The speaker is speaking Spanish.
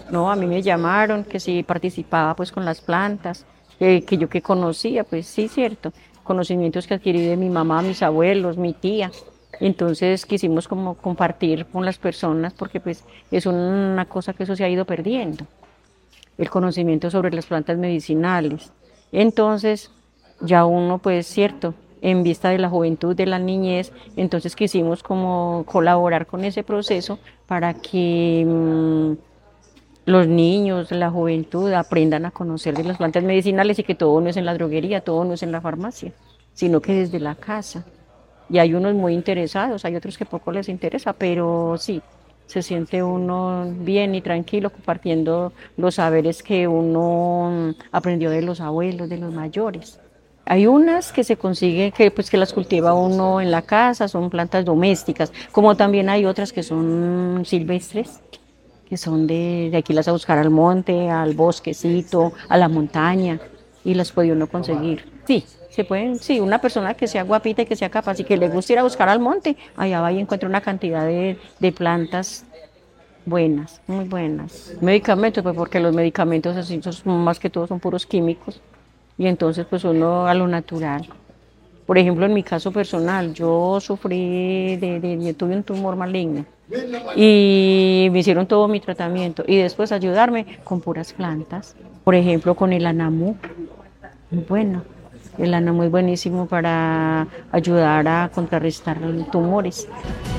No, a mí me llamaron que si participaba pues con las plantas, que yo que conocía, pues sí, cierto, conocimientos que adquirí de mi mamá, mis abuelos, mi tía. Entonces quisimos como compartir con las personas porque pues es una cosa que eso se ha ido perdiendo, el conocimiento sobre las plantas medicinales. Entonces, ya uno, pues cierto, en vista de la juventud, de la niñez, entonces quisimos como colaborar con ese proceso para que los niños, la juventud aprendan a conocer de las plantas medicinales y que todo no es en la droguería, todo no es en la farmacia, sino que desde la casa. Y hay unos muy interesados, hay otros que poco les interesa, pero sí, se siente uno bien y tranquilo compartiendo los saberes que uno aprendió de los abuelos, de los mayores. Hay unas que se consigue, que pues que las cultiva uno en la casa, son plantas domésticas, como también hay otras que son silvestres, que son de aquí las a buscar al monte, al bosquecito, a la montaña, y las puede uno conseguir. Sí, se pueden, sí, una persona que sea guapita y que sea capaz y que le guste ir a buscar al monte, allá va y encuentra una cantidad de plantas buenas, muy buenas. Medicamentos, pues porque los medicamentos así son, más que todo son puros químicos, y entonces pues uno a lo natural. Por ejemplo, en mi caso personal, yo sufrí tuve un tumor maligno y me hicieron todo mi tratamiento y después ayudarme con puras plantas. Por ejemplo, con el anamú, muy bueno. El anamú es buenísimo para ayudar a contrarrestar tumores.